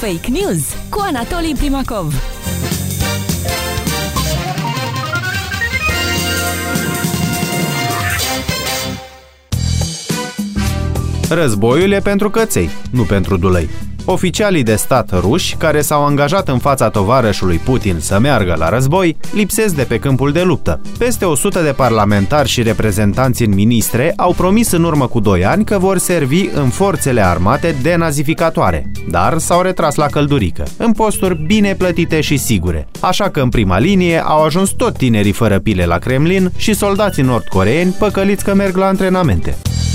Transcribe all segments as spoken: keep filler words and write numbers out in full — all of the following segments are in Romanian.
Fake News cu Anatolii Primakov. Războiul e pentru căței, nu pentru dulăi. Oficialii de stat ruși, care s-au angajat în fața tovarășului Putin să meargă la război, lipsesc de pe câmpul de luptă. Peste o sută de parlamentari și reprezentanți în ministre au promis în urmă cu doi ani că vor servi în forțele armate denazificatoare, dar s-au retras la căldurică, în posturi bine plătite și sigure. Așa că în prima linie au ajuns tot tinerii fără pile la Kremlin și soldații nord-coreeni păcăliți că merg la antrenamente.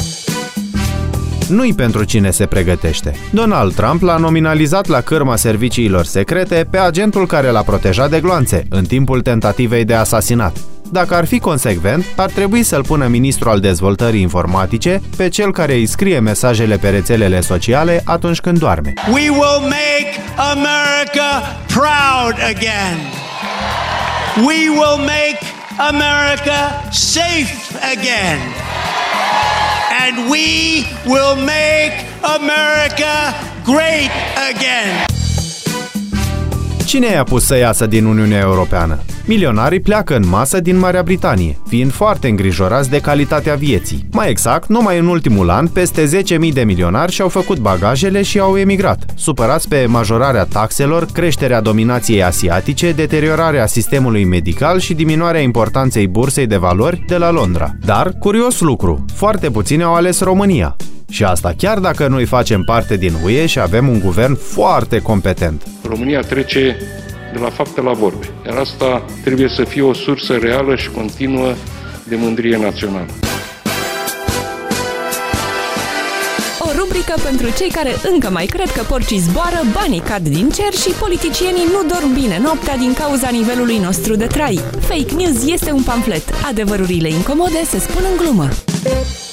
Nu-i pentru cine se pregătește. Donald Trump l-a nominalizat la cârma serviciilor secrete pe agentul care l-a protejat de gloanțe în timpul tentativei de asasinat. Dacă ar fi consecvent, ar trebui să-l pună ministru al dezvoltării informatice pe cel care îi scrie mesajele pe rețelele sociale atunci când doarme. We will make America proud again. We will make America safe again. And we will make America great again. Cine i-a pus să iasă din Uniunea Europeană? Milionarii pleacă în masă din Marea Britanie, fiind foarte îngrijorați de calitatea vieții. Mai exact, numai în ultimul an, peste zece mii de milionari și-au făcut bagajele și au emigrat, supărați pe majorarea taxelor, creșterea dominației asiatice, deteriorarea sistemului medical și diminuarea importanței bursei de valori de la Londra. Dar, curios lucru, foarte puțini au ales România. Și asta chiar dacă noi facem parte din U E și avem un guvern foarte competent. România trece de la fapte la vorbe, iar asta trebuie să fie o sursă reală și continuă de mândrie națională. O rubrică pentru cei care încă mai cred că porcii zboară, banii cad din cer și politicienii nu dorm bine noaptea din cauza nivelului nostru de trai. Fake News este un pamflet. Adevărurile incomode se spun în glumă.